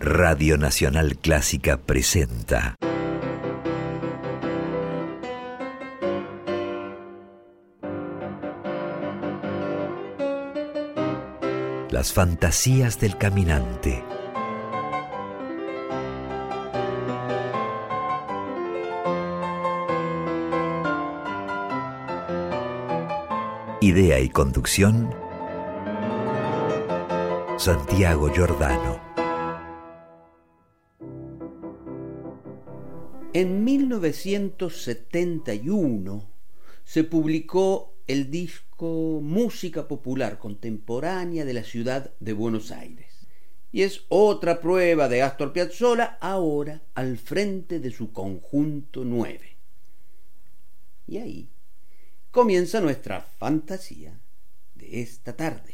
Radio Nacional Clásica presenta Las fantasías del caminante. Idea y conducción, Santiago Giordano. En 1971 se publicó el disco Música Popular Contemporánea de la ciudad de Buenos Aires. Y es otra prueba de Astor Piazzolla ahora al frente de su conjunto 9. Y ahí comienza nuestra fantasía de esta tarde.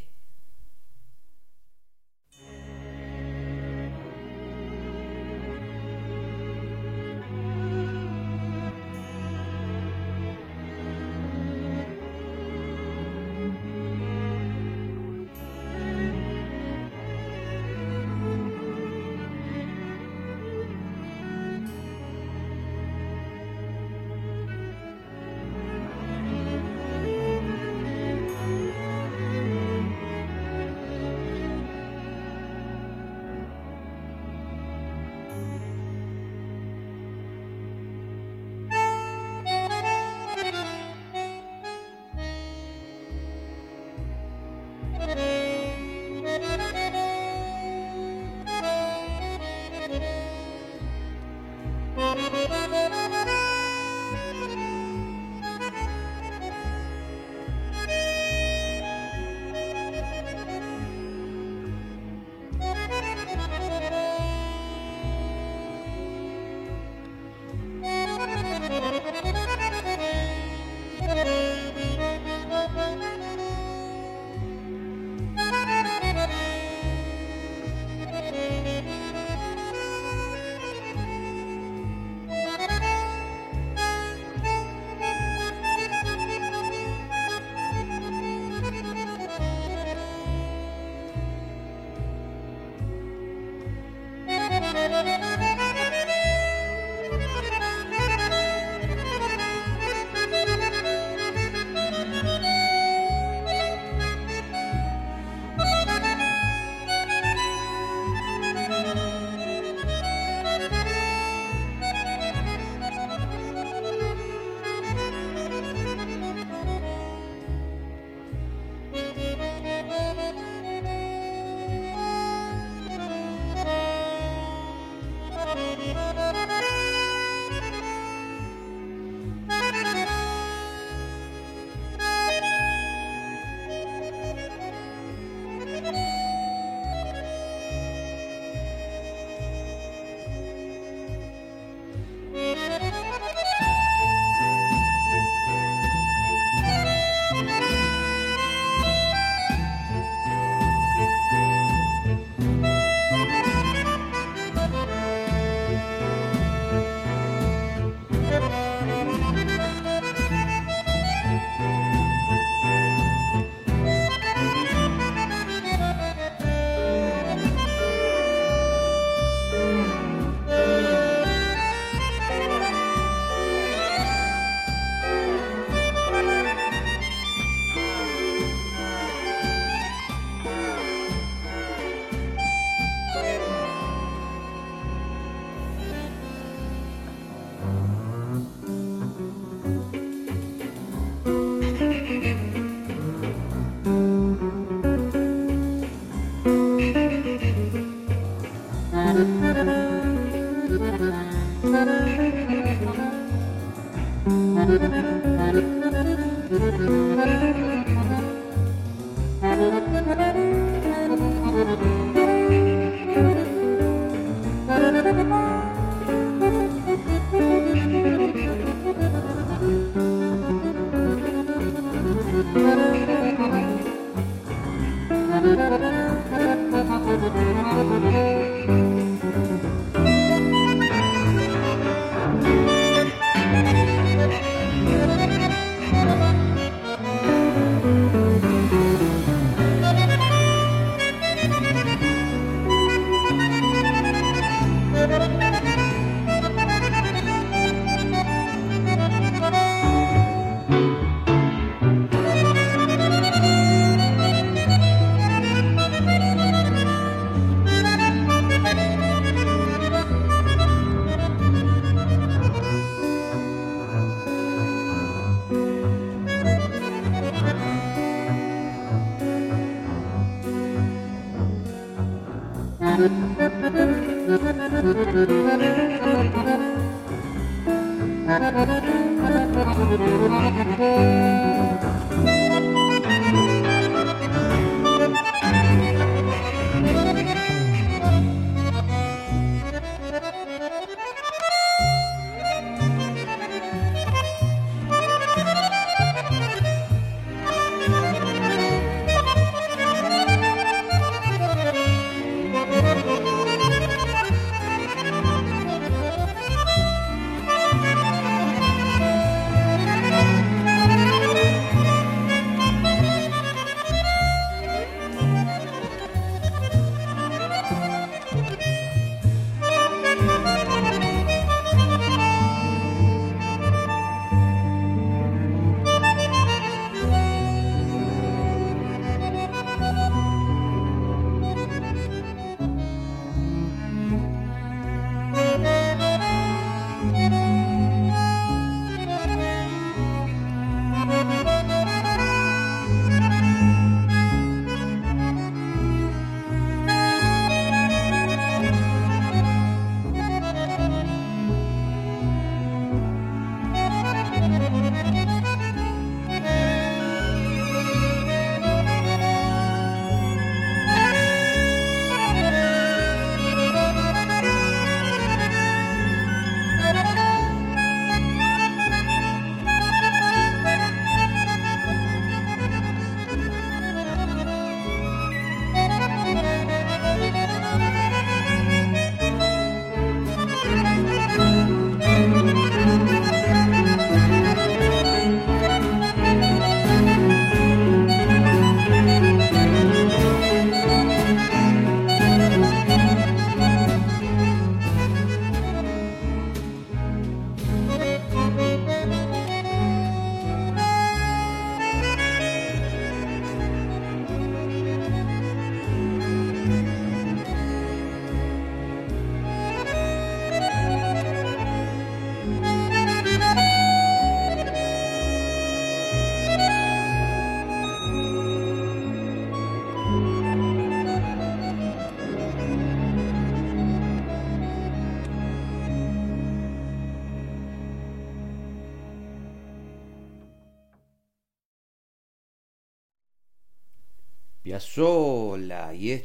Piazzolla y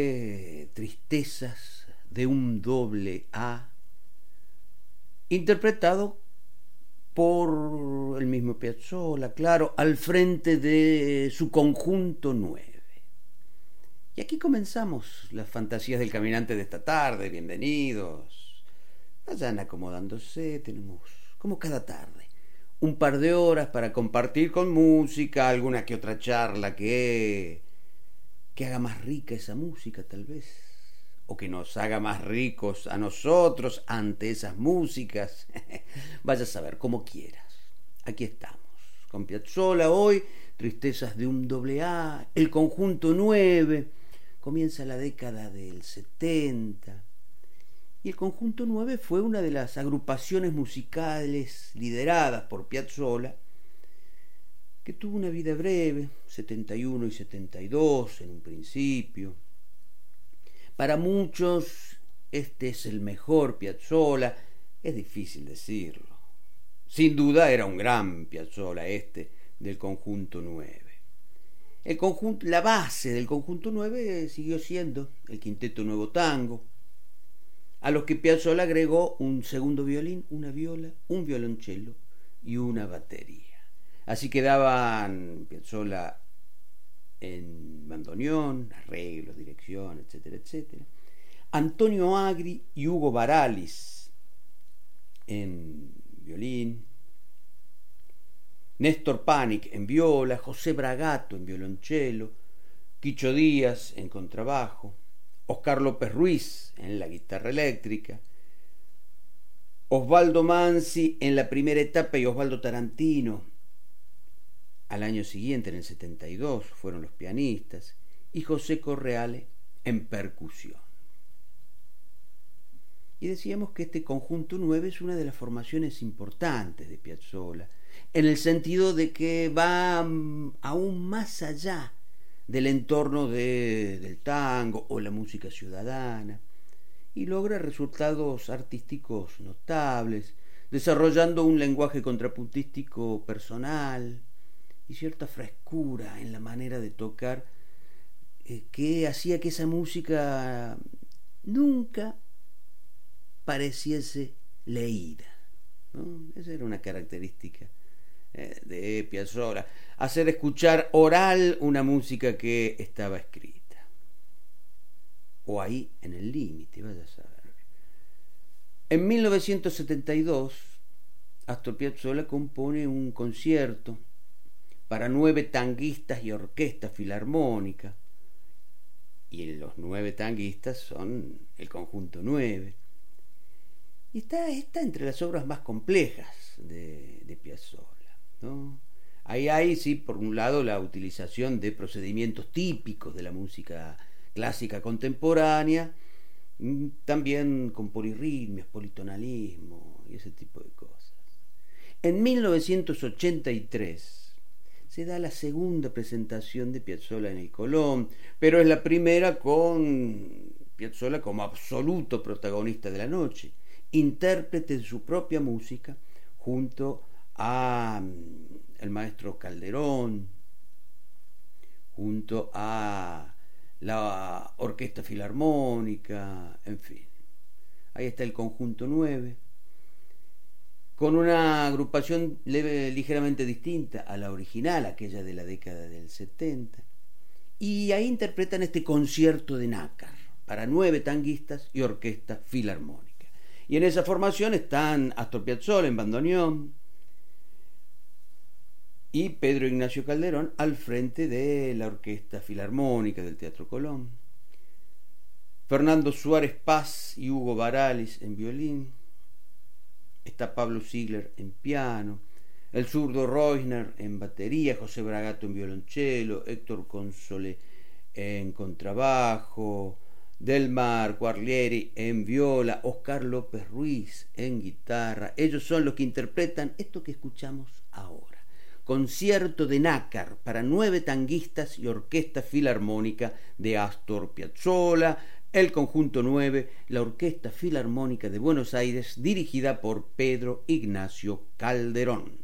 Tristezas de un doble A, interpretado por el mismo Piazzolla, claro, al frente de su conjunto 9. Y aquí comenzamos las fantasías del caminante de esta tarde. Bienvenidos. Vayan acomodándose, tenemos, como cada tarde, un par de horas para compartir con música, alguna que otra charla que haga más rica esa música, tal vez, o que nos haga más ricos a nosotros ante esas músicas. Vaya a saber, como quieras. Aquí estamos, con Piazzolla hoy, Tristezas de un doble A, el conjunto 9, comienza la década del 70, y el conjunto 9 fue una de las agrupaciones musicales lideradas por Piazzolla, que tuvo una vida breve, 71 y 72 en un principio. Para muchos este es el mejor Piazzolla, es difícil decirlo. Sin duda era un gran Piazzolla del conjunto 9. La base del conjunto 9 siguió siendo el Quinteto Nuevo Tango, a los que Piazzolla agregó un segundo violín, una viola, un violonchelo y una batería. Así quedaban Piazzolla en bandoneón, arreglos, dirección, etcétera, etcétera. Antonio Agri y Hugo Baralis en violín. Néstor Panic en viola, José Bragato en violonchelo, Quicho Díaz en contrabajo, Oscar López Ruiz en la guitarra eléctrica, Osvaldo Manzi en la primera etapa y Osvaldo Tarantino al año siguiente, en el 72, fueron los pianistas, y José Correale en percusión. Y decíamos que este conjunto 9 es una de las formaciones importantes de Piazzolla, en el sentido de que va aún más allá del entorno del tango o la música ciudadana, y logra resultados artísticos notables, desarrollando un lenguaje contrapuntístico personal y cierta frescura en la manera de tocar que hacía que esa música nunca pareciese leída, ¿no? Esa era una característica de Piazzolla, hacer escuchar oral una música que estaba escrita, o ahí en el límite, vaya a saber. En 1972, Astor Piazzolla compone un concierto para 9 tanguistas y orquesta filarmónica, y los 9 tanguistas son el conjunto 9. Y está entre las obras más complejas de Piazzolla, ¿no? Ahí hay, sí, por un lado, la utilización de procedimientos típicos de la música clásica contemporánea, también con polirritmios, politonalismo y ese tipo de cosas. En 1983 se da la segunda presentación de Piazzolla en el Colón, pero es la primera con Piazzolla como absoluto protagonista de la noche, intérprete de su propia música junto a el maestro Calderón, junto a la Orquesta Filarmónica, en fin. Ahí está el conjunto 9, con una agrupación ligeramente distinta a la original, aquella de la década del 70. Y ahí interpretan este concierto de nácar para 9 tanguistas y orquesta filarmónica. Y en esa formación están Astor Piazzolla en bandoneón y Pedro Ignacio Calderón al frente de la Orquesta Filarmónica del Teatro Colón, Fernando Suárez Paz y Hugo Barales en violín, está Pablo Ziegler en piano, el zurdo Reusner en batería, José Bragato en violonchelo, Héctor Console en contrabajo, Delmar Quaglieri en viola, Oscar López Ruiz en guitarra. Ellos son los que interpretan esto que escuchamos ahora. Concierto de nácar para 9 tanguistas y orquesta filarmónica de Astor Piazzolla, el conjunto 9, la Orquesta Filarmónica de Buenos Aires, dirigida por Pedro Ignacio Calderón.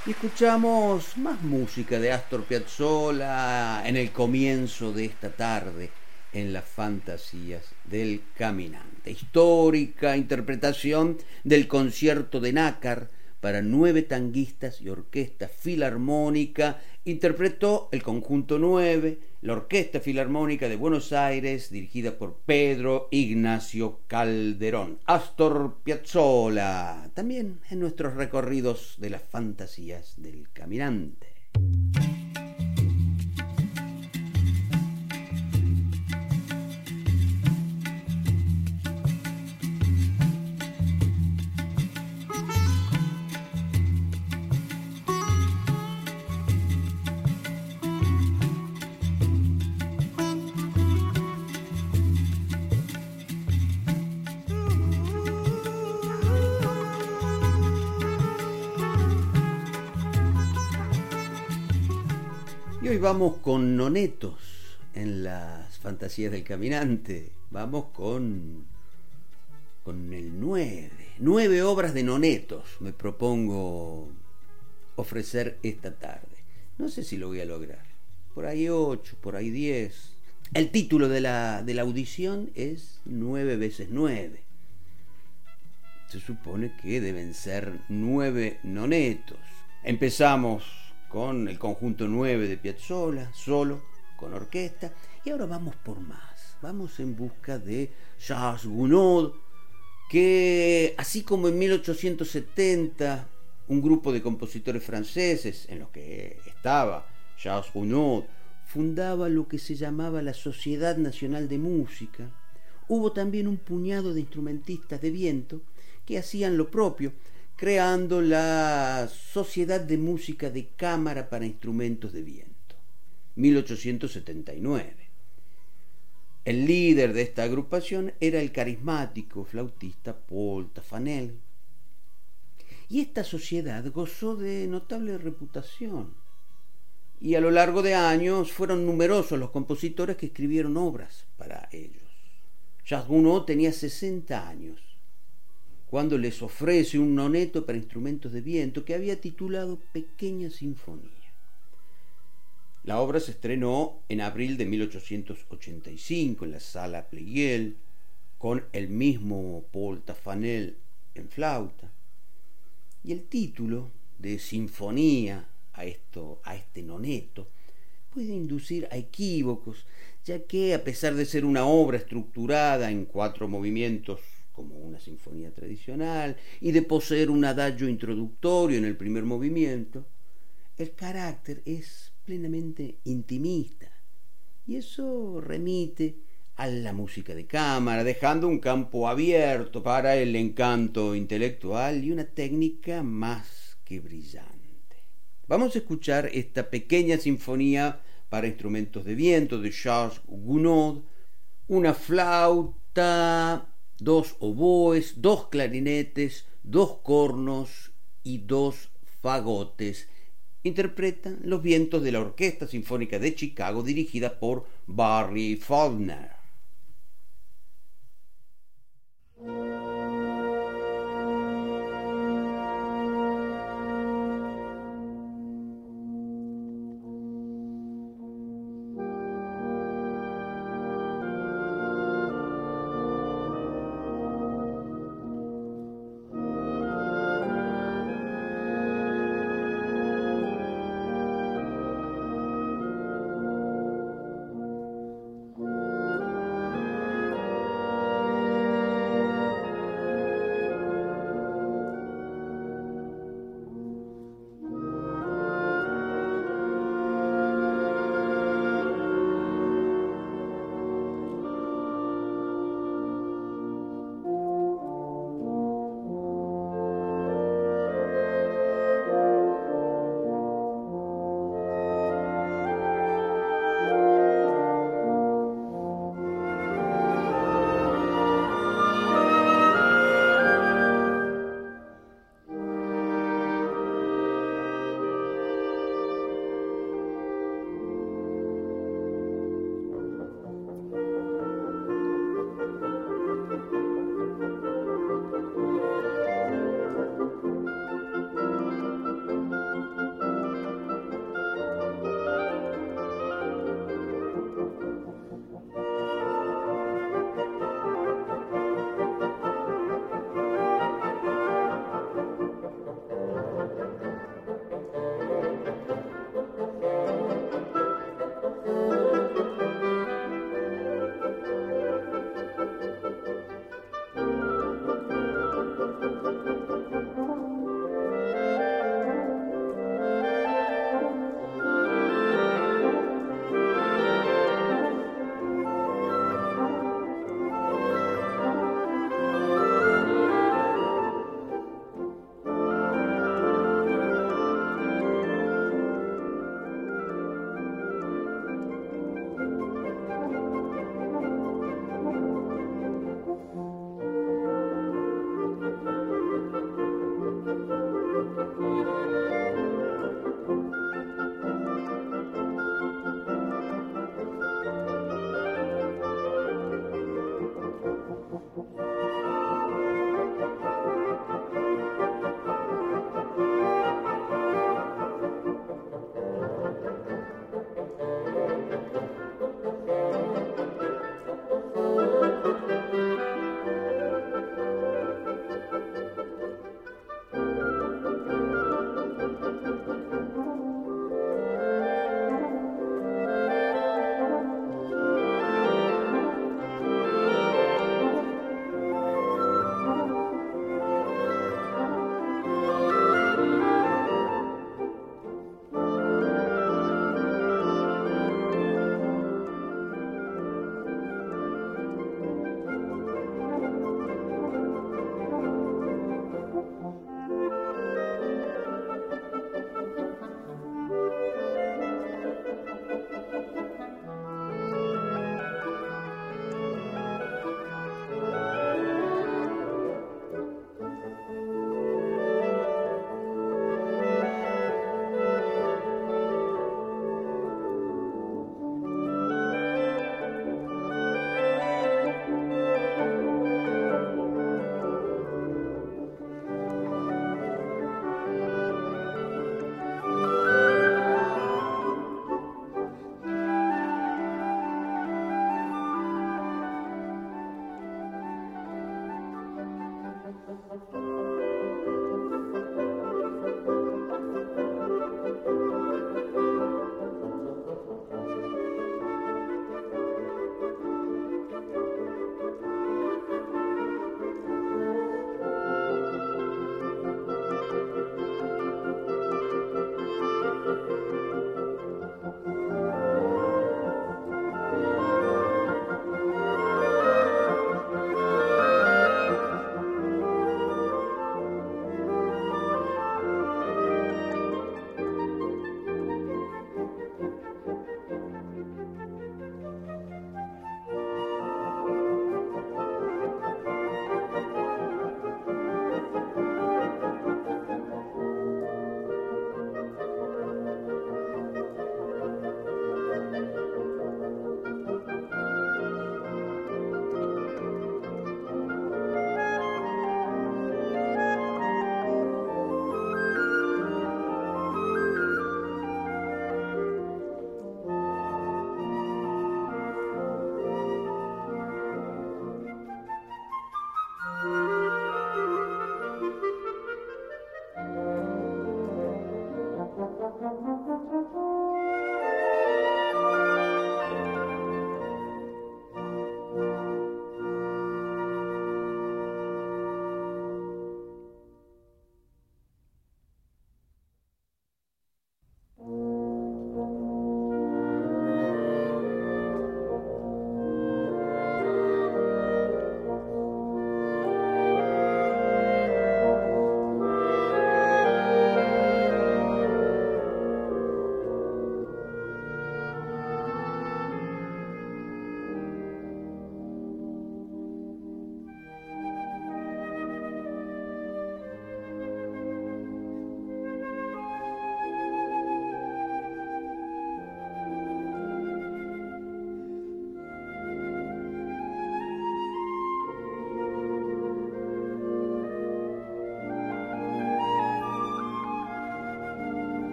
Y escuchamos más música de Astor Piazzolla en el comienzo de esta tarde en las fantasías del caminante. Histórica interpretación del concierto de Nácar para 9 tanguistas y orquesta filarmónica. Interpretó el conjunto 9, la Orquesta Filarmónica de Buenos Aires, dirigida por Pedro Ignacio Calderón. Astor Piazzolla, también en nuestros recorridos de las fantasías del caminante. Y hoy vamos con nonetos en las fantasías del caminante. Vamos con el 9. 9 obras de nonetos me propongo ofrecer esta tarde. No sé si lo voy a lograr. Por ahí 8, por ahí 10. El título de la audición es 9 veces 9. Se supone que deben ser 9 nonetos. Empezamos con el conjunto 9 de Piazzolla, solo, con orquesta, y ahora vamos por más. Vamos en busca de Charles Gounod, que así como en 1870 un grupo de compositores franceses, en los que estaba Charles Gounod, fundaba lo que se llamaba la Sociedad Nacional de Música, hubo también un puñado de instrumentistas de viento que hacían lo propio, creando la Sociedad de Música de Cámara para Instrumentos de Viento, 1879. El líder de esta agrupación era el carismático flautista Paul Taffanel. Y esta sociedad gozó de notable reputación. Y a lo largo de años fueron numerosos los compositores que escribieron obras para ellos. Charles Gounod tenía 60 años cuando les ofrece un noneto para instrumentos de viento que había titulado Pequeña Sinfonía. La obra se estrenó en abril de 1885 en la Sala Pleyel, con el mismo Paul Taffanel en flauta. Y el título de sinfonía a este noneto puede inducir a equívocos, ya que a pesar de ser una obra estructurada en 4 movimientos como una sinfonía tradicional, y de poseer un adagio introductorio en el primer movimiento, el carácter es plenamente intimista, y eso remite a la música de cámara, dejando un campo abierto para el encanto intelectual y una técnica más que brillante. Vamos a escuchar esta pequeña sinfonía para instrumentos de viento de Charles Gounod, una flauta, 2 oboes, 2 clarinetes, 2 cornos y 2 fagotes. Interpretan los vientos de la Orquesta Sinfónica de Chicago, dirigida por Barry Faulkner.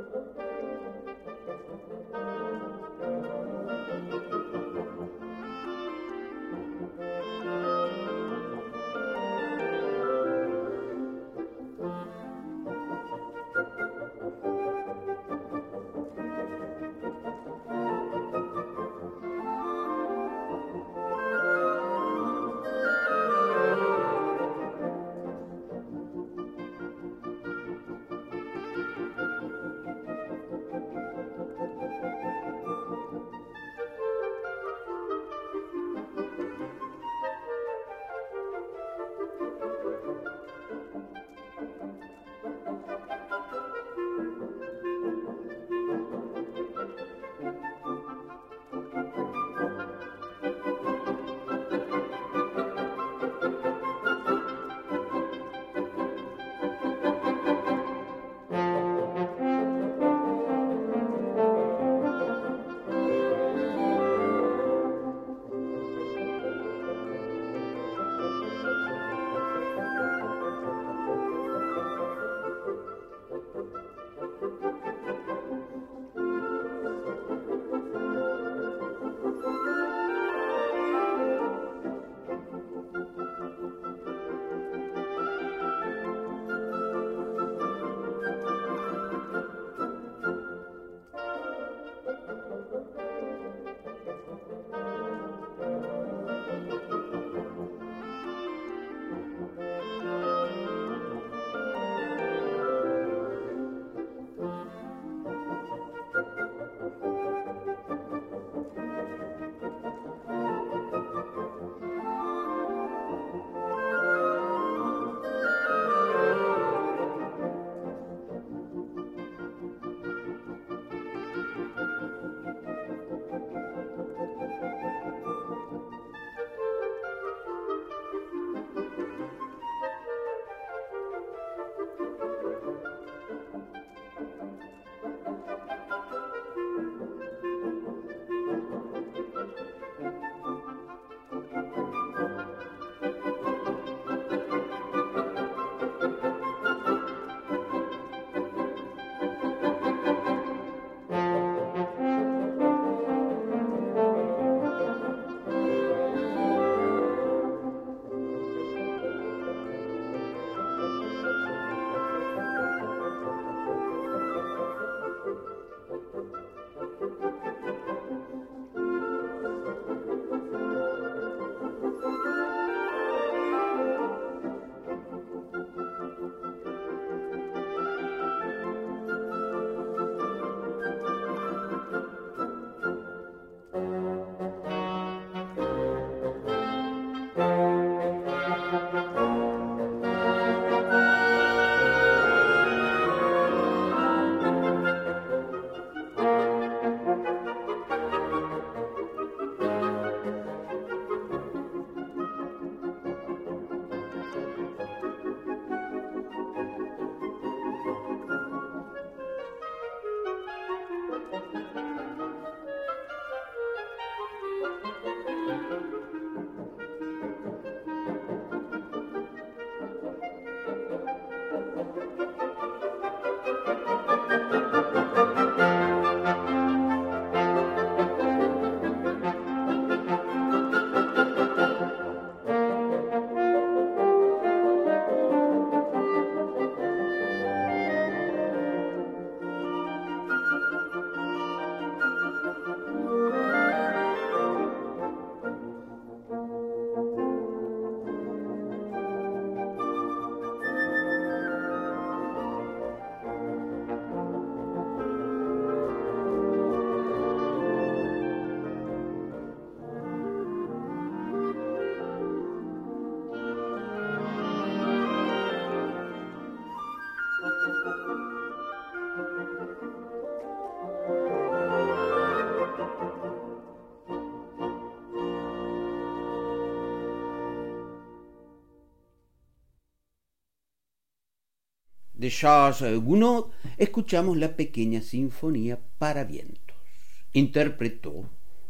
De Charles Gounod escuchamos la pequeña sinfonía para vientos. Interpretó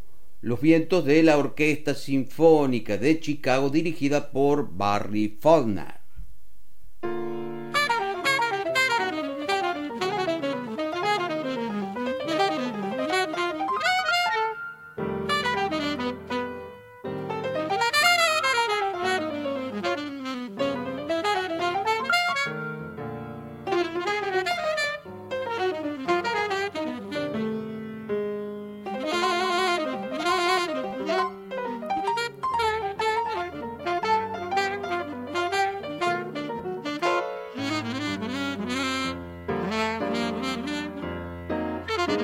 Los vientos de la Orquesta Sinfónica de Chicago dirigida por Barry Faulkner.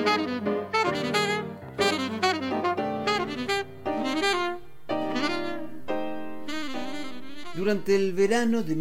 Durante el verano de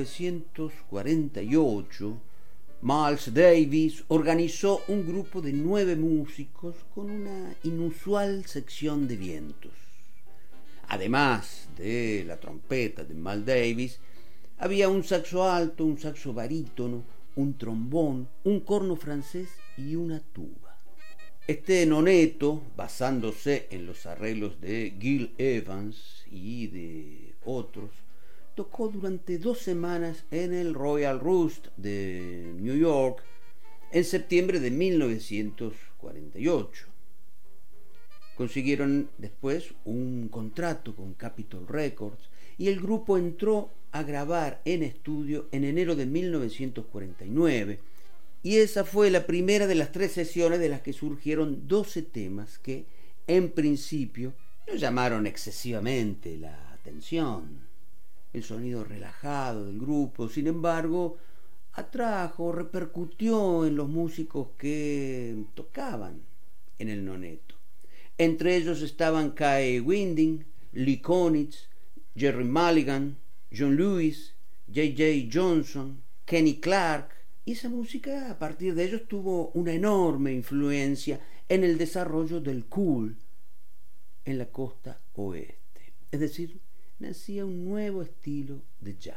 1948, Miles Davis organizó un grupo de 9 músicos con una inusual sección de vientos. Además de la trompeta de Miles Davis, había un saxo alto, un saxo barítono, un trombón, un corno francés y una tuba. Este noneto, basándose en los arreglos de Gil Evans y de otros, tocó durante 2 semanas en el Royal Roost de New York en septiembre de 1948. Consiguieron después un contrato con Capitol Records y el grupo entró a grabar en estudio en enero de 1949, y esa fue la primera de las 3 sesiones de las que surgieron 12 temas que en principio no llamaron excesivamente la atención. El sonido relajado del grupo, sin embargo, repercutió en los músicos que tocaban en el noneto. Entre ellos estaban Kai Winding, Lee Konitz, Gerry Mulligan, John Lewis, J.J. Johnson, Kenny Clarke, y esa música a partir de ellos tuvo una enorme influencia en el desarrollo del cool en la costa oeste. Es decir, nacía un nuevo estilo de jazz.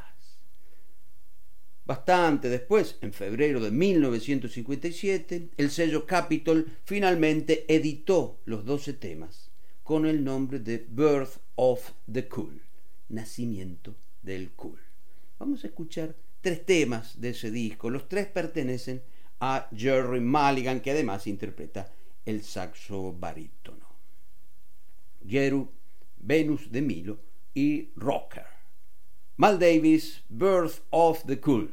Bastante después, en febrero de 1957, el sello Capitol finalmente editó los 12 temas con el nombre de Birth of the Cool, nacimiento del cool. Vamos a escuchar 3 temas de ese disco. Los 3 pertenecen a Gerry Mulligan, que además interpreta el saxo barítono. Jeru, Venus de Milo y Rocker. Miles Davis, Birth of the Cool.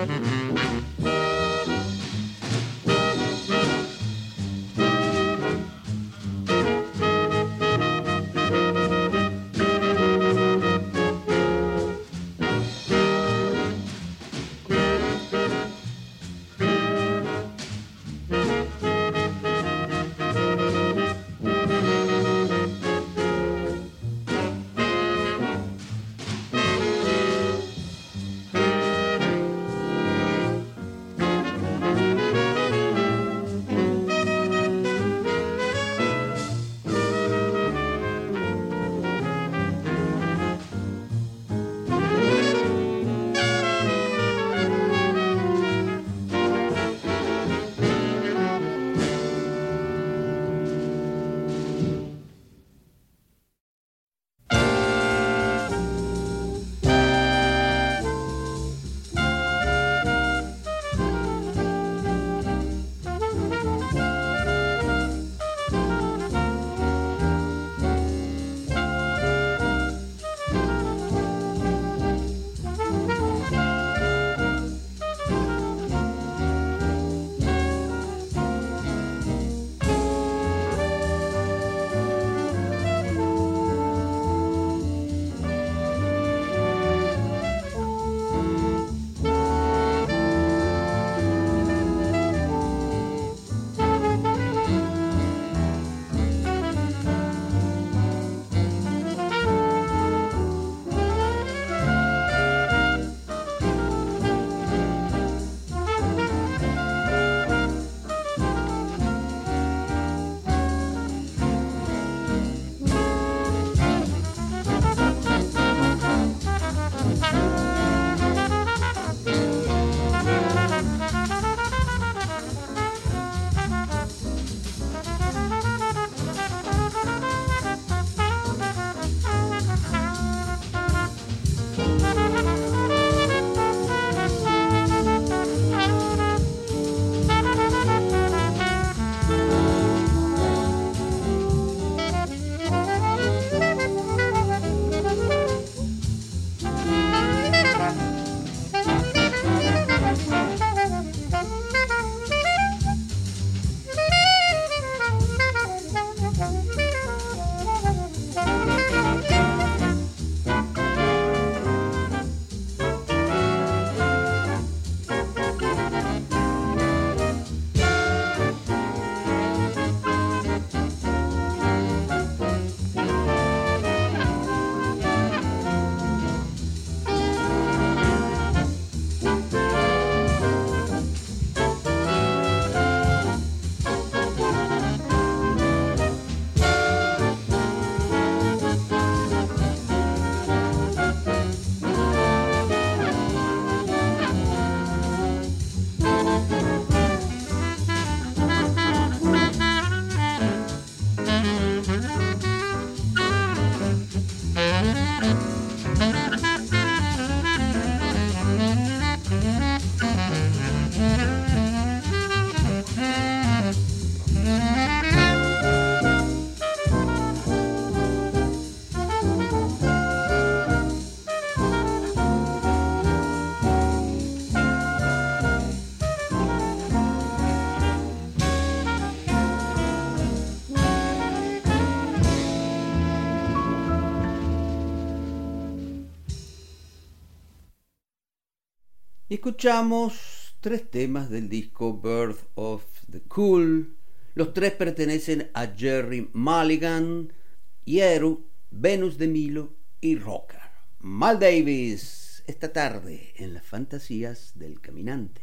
Y escuchamos 3 temas del disco Birth of the Cool. Los 3 pertenecen a Gerry Mulligan, Yeru, Venus de Milo y Rocker. Mal Davis, esta tarde en las fantasías del caminante.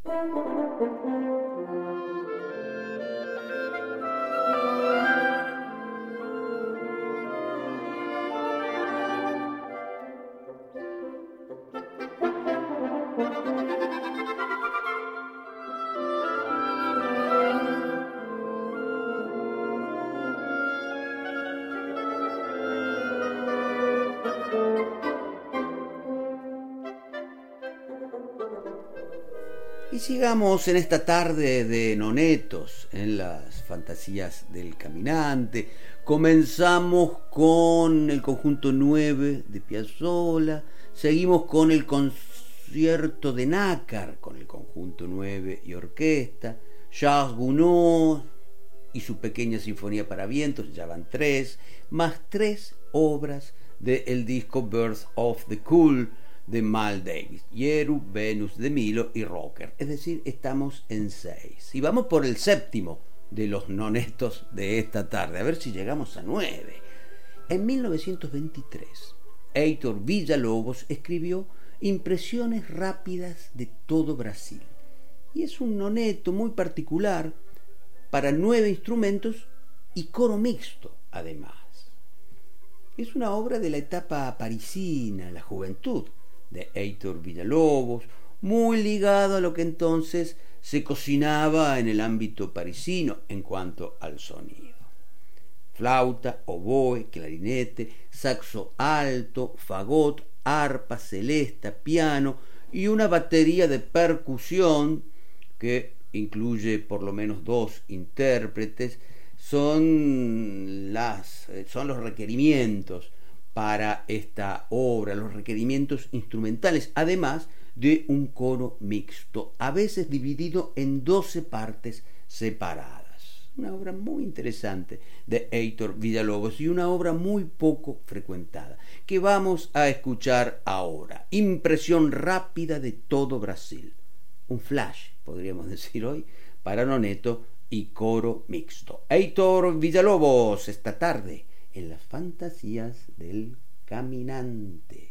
Y sigamos en esta tarde de nonetos en las fantasías del caminante. Comenzamos con el conjunto 9 de Piazzolla, seguimos con el concierto de nácar con el conjunto 9 y orquesta, Charles Gounod y su pequeña sinfonía para vientos, ya van 3, más 3 obras del disco Birth of the Cool de Miles Davis, Yeru, Venus de Milo y Rocker. Es decir, estamos en 6. Y vamos por el séptimo de los nonetos de esta tarde, a ver si llegamos a 9. En 1923, Heitor Villa-Lobos escribió Impresiones rápidas de todo Brasil. Y es un noneto muy particular para 9 instrumentos y coro mixto, además. Es una obra de la etapa parisina, la juventud de Heitor Villa-Lobos, muy ligado a lo que entonces se cocinaba en el ámbito parisino en cuanto al sonido. Flauta, oboe, clarinete, saxo alto, fagot, arpa, celesta, piano y una batería de percusión que incluye por lo menos 2 intérpretes, son los requerimientos para esta obra, los requerimientos instrumentales, además de un coro mixto, a veces dividido en 12 partes separadas. Una obra muy interesante de Heitor Villa-Lobos y una obra muy poco frecuentada, que vamos a escuchar ahora. Impresión rápida de todo Brasil. Un flash, podríamos decir hoy, para noneto y coro mixto. Heitor Villa-Lobos, esta tarde, en las fantasías del caminante.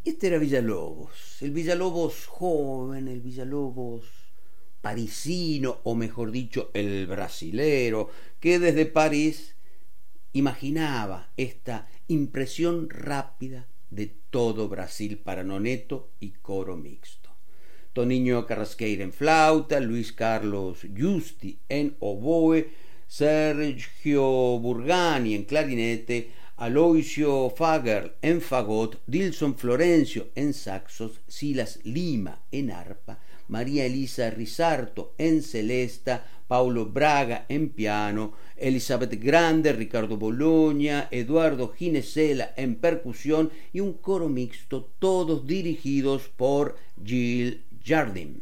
Este era Villalobos, el Villalobos joven, el Villalobos parisino, o mejor dicho, el brasilero, que desde París imaginaba esta impresión rápida de todo Brasil para noneto y coro mixto. Toniño Carrasqueira en flauta, Luis Carlos Giusti en oboe, Sergio Burgani en clarinete, Aloisio Fagerl en fagot, Dilson Florencio en saxos, Silas Lima en arpa, María Elisa Risarto en celesta, Paulo Braga en piano, Elizabeth Grande, Ricardo Bologna, Eduardo Ginesela en percusión y un coro mixto, todos dirigidos por Gilles Jardim.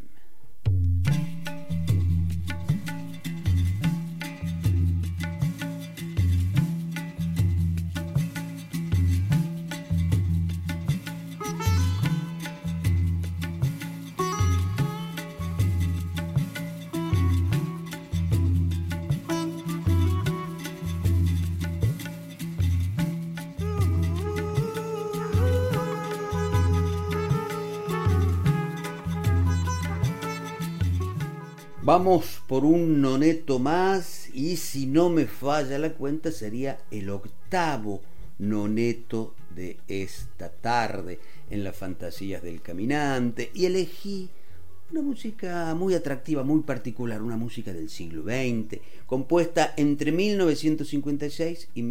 Vamos por un noneto más y si no me falla la cuenta sería el octavo noneto de esta tarde en las fantasías del caminante y elegí una música muy atractiva, muy particular, una música del siglo XX, compuesta entre 1956 y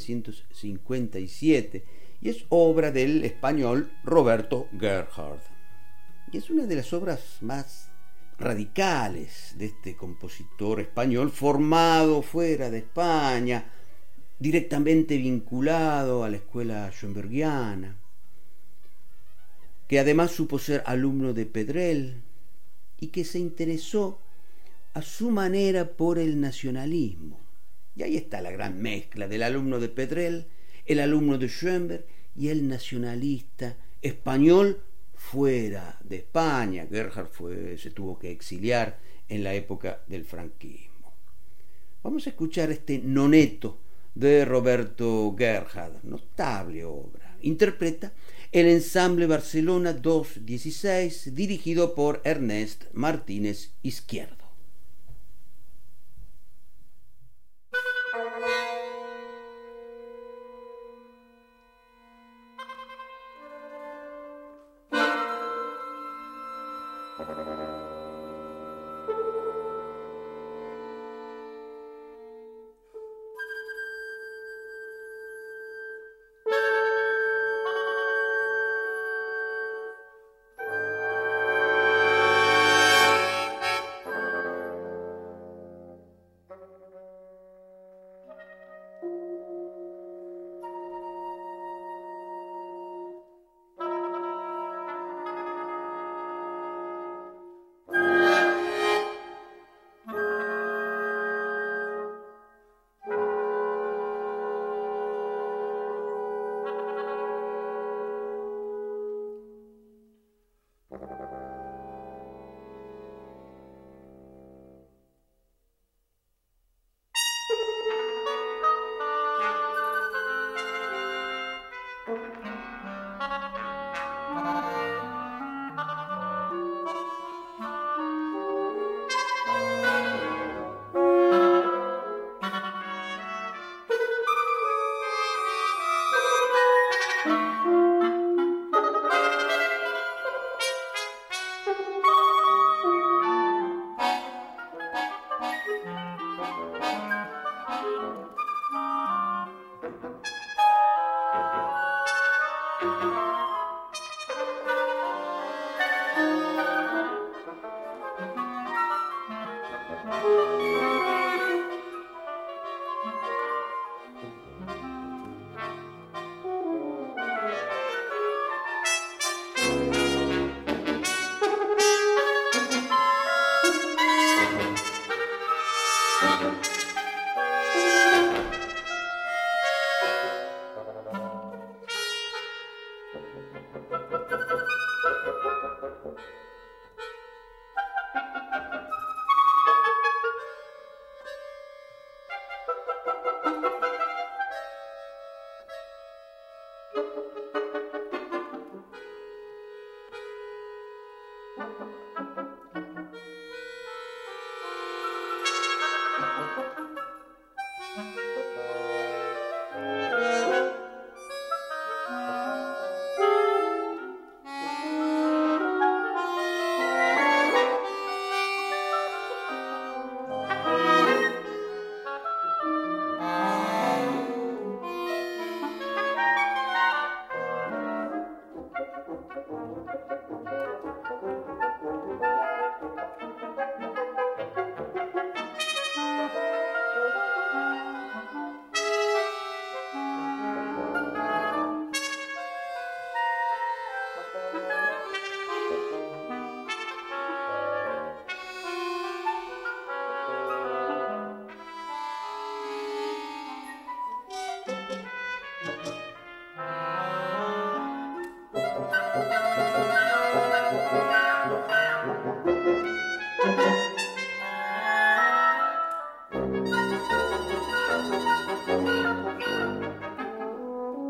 1957 y es obra del español Roberto Gerhard. Y es una de las obras más radicales de este compositor español formado fuera de España, directamente vinculado a la escuela schoenbergiana, que además supo ser alumno de Pedrell y que se interesó a su manera por el nacionalismo. Y ahí está la gran mezcla del alumno de Pedrell, el alumno de Schoenberg y el nacionalista español fuera de España. Gerhard se tuvo que exiliar en la época del franquismo. Vamos a escuchar este noneto de Roberto Gerhard, notable obra. Interpreta el Ensamble Barcelona 216, dirigido por Ernest Martínez Izquierdo.